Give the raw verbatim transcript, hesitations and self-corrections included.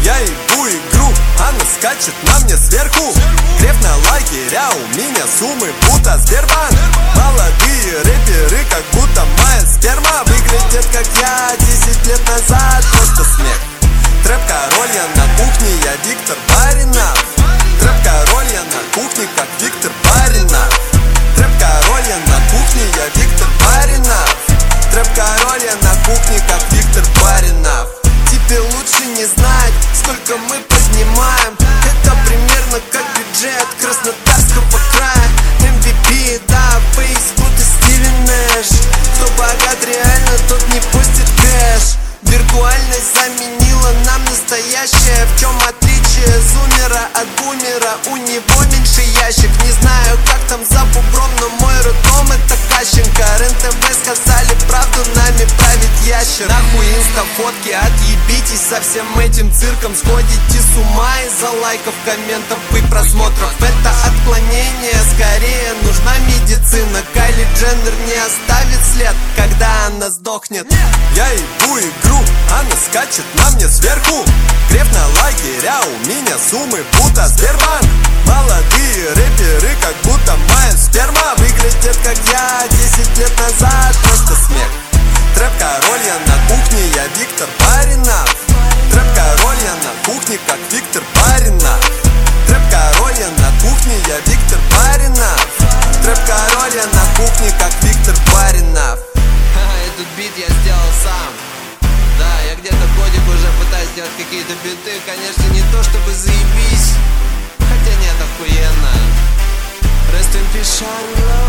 Я иду игру, она скачет на мне сверху. Греф на лагеря, у меня суммы будто Сбербанк. Молодые рэперы, как будто моя сперма. Выглядят как я десять лет назад, просто смех. Трэп-король я на кухне, я Виктор Баринов. Трэп-король я на кухне, как Виктор Баринов. Трэп-король я на кухне, я Виктор Баринов. Трэп-король я на кухне, как Виктор Баринов. Тебе лучше не знать, сколько мы поднимаем. Это примерно как бюджет Краснодарского края. эм ви пи, да, фейс, будто Стивен Нэш. Кто богат реально, тот не пустит кэш. Виртуальность заменила нам настоящее. В чем отличие зумера от бумера? У него меньше ящик. Не знаю, как там за бубром, но мой роддом это Кащенко. РЕН-ТВ сказали правду, нами правит ящер. Нахуй инста-фотки, отъебитесь со всем этим цирком. Сходите с ума из-за лайков, комментов и просмотров. Это отклонение, скорее нужна медицина. Кайли Дженнер не оставит след, когда она сдохнет. Я иду игру, она скачет на мне сверху. Греф на лагеря, у меня суммы будто Сбербанк. Молодые рэперы, как будто моя сперма. Выглядят как я десять лет назад, просто смех. Трэп-король я на кухне, я Виктор Баринов. Трэп-король я на кухне, как Виктор Баринов. Трэп-король я на кухне, я Виктор Баринов. Трэп-король я на кухне, как Виктор Баринов. Этот бит я сделал сам. Да, я где-то годик уже пытаюсь сделать какие-то биты. Конечно, не то чтобы заебись, хотя нет, охуенно. Rest in peace, Shine Love.